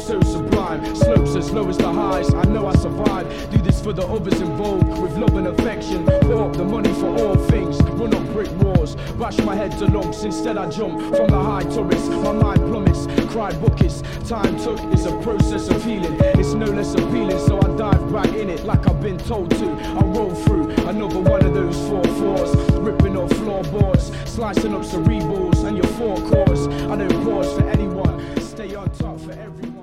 so sublime. Slopes as low as the highs, I know I survive. Do this for the others involved, with love and affection. Put up the money for all things, run up brick walls. Bash my head to lumps, instead I jump from the high turrets. My mind plummets, cried buckets. Time took, it's a process of healing. It's no less appealing, so I dive back in it like I've been told to. I roll through another one of those 4-4s, ripping off floorboards, slicing up cerebrals and your four cores. I don't pause for anyone, stay on top for everyone.